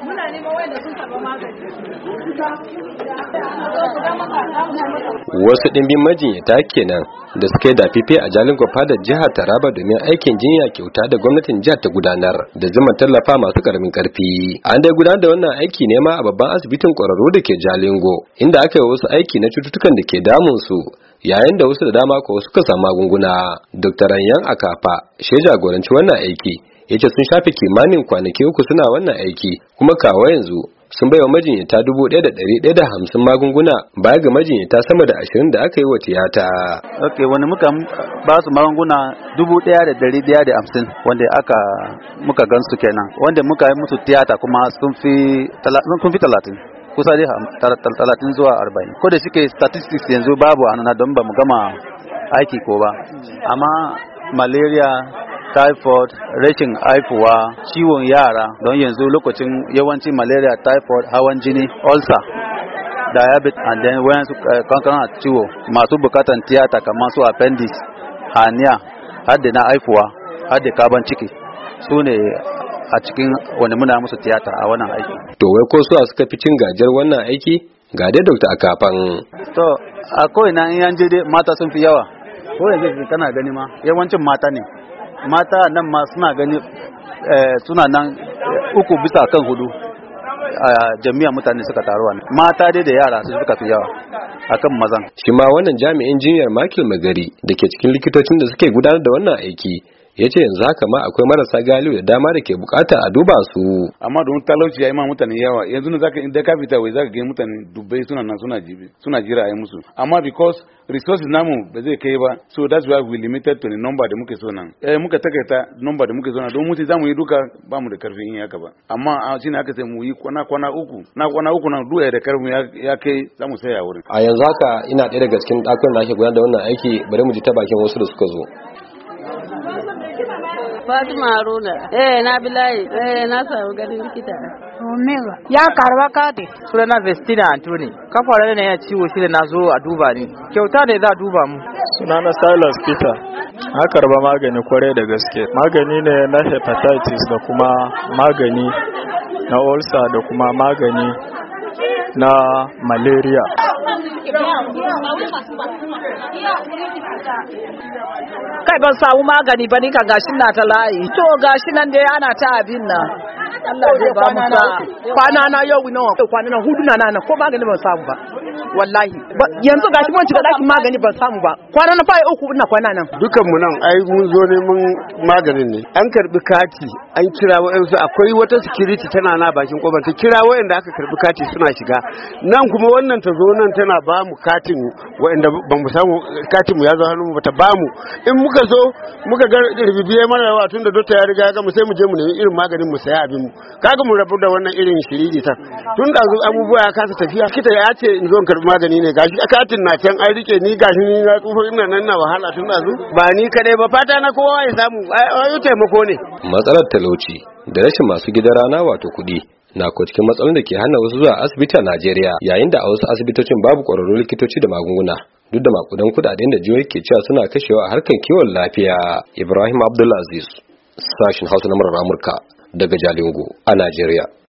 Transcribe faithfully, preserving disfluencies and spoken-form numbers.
muna neman wanda sun karɓa magani. Wasu ɗimbin majinyata kenan da suka yi dafife a Jalingo fadar jihar Taraba domin aikin jinya kyauta da gwamnatin jihar ta gudanar da zimmar tallafa masu karamin karfi. An dai gudanar da wannan aiki ne ma a babban asibitin ƙwararru da ke Jalingo, inda aka yi wasu aiki na cututtukan da ke damun su, yayin da wasu da dama ko suka samu magunguna. Dokta Ranyan Akafa shi jagoranci wannan aiki, yace sun shafe kimanin kwanaki uku suna wannan aiki, kuma kawo yanzu sun baiwa majinyata dubu ɗaya da ɗari ɗaya da hamsin magunguna baya ga majinyata sama da ashirin da aka yi wa tiyata. Ok, wani muka ba su magunguna dubu ɗaya da ɗari ɗaya da hamsin wanda aka muka gansu kenan, wanda muka yi musu tiyata kuma sun fi talatin. Kusa dai talatin zuwa arba'in. Ko da shike statistics yanzu babu anana don ba mu gama aiki ko ba, amma malaria, typhoid, rashin haifuwa, ciwon yara don yanzu lokacin yawancin malaria, typhoid, hawan jini, ulcer, diabetes, and then wayansu kankanan ciwo masu bukatan tiyata kamar su appendix, hernia, har da na haifuwa, har da kaban ciki, su ne a cikin wani muna musu tiyata a wannan aiki. To wai ko su suka fi cin gajiyar wannan aiki? Ga dai Dokta Akafan. To a ko'ina in yan je dai mata sun fi yawa. Ko yanzu kana gani ma yawancin mata ne. Mata nan ma suna gani suna nan uku bisa kan hudu a jami'a mutane suka taruwa ne. Mata dai da yara su suka fi yawa akan mazan. Shi ma wannan jami'in jinyar Michael Magari da ke cikin likitocin da suke gudanar da wannan aiki, ya ce yanzu haka ma akwai marasa galiu da dama da ke bukata a duba su. Amma don talauci ya yi ma mutane yawa, yanzu ne zaka inda ka fita wai zaka ga mutane dubbai suna nan suna jibi suna jira a yi musu, amma because resources namu ba zai kai ba, so that's why we limited to the number da muke so nan. Eh muka takaita number da muke so nan don mutum zamu yi duka ba mu da karfin yin haka ba, amma shine aka sai mu yi kwana kwana uku na kwana uku nan duka da karfin ya kai zamu saya wurin. A yanzu haka ina ɗaya daga cikin ɗakunan da ake gudanar da wannan aiki, bari mu ji ta bakin wasu da suka zo. Fatima Haruna. Eh na bilayi. Eh na samu ganin likita. Omega. Ya karba kati. Sunana Vestina Anthony. Kafa ne ya ciwo shi da na zo a duba ni. Kyauta ne za a duba mu. Sunana Silas Peter. Na karba magani kwarai da gaske. Magani ne na hepatitis da kuma magani na ulcer da kuma magani na malaria. Kai ban samu magani ba ni ka gashin na ta layi. To gashi nan dai ana ta abin nan. Allah zai ba mu sa. Kwana na yau nawa? Kwana na hudu na na ko magani ban samu ba. Wallahi yanzu gashi mun shiga dakin magani ban samu ba. Kwana na fa uku ina kwana nan. Dukan mu nan ai mun zo neman maganin ne. An karbi kati, an kira wayansu, akwai wata security tana na bakin kofar ta kira wayanda aka karbi kati suna shiga. Nan kuma wannan ta zo nan tana ba mu katin wayanda ban mu samu katin mu ya zo hannun mu bata ba mu. In muka zo muka ga ribibiye mana yawa tunda doctor ya riga ya ga mu sai mu je mu nemi irin maganin mu saya abin mu. Kaga mu rabu da wannan irin shiriri ta. Tun da abubuwa ya kasa tafiya kita ya ce in zo in karbi magani ne gashi katin na can an rike ni gashi ni na tsufa ina nan na wahala tun da zu ba ni kadai ba fata na kowa ya samu ayo taimako ne. Matsalar talauci da rashin masu gidan rana wato kuɗi na ko cikin matsalolin da ke hana wasu zuwa asibiti a Najeriya, yayin da a wasu asibitocin babu ƙwararrun likitoci da magunguna duk da makudan kudaden da jihohi ke cewa suna kashewa a harkan kiwon lafiya. Ibrahim Abdulaziz, sashin Hausa na murar Amurka daga Jalingo a Najeriya.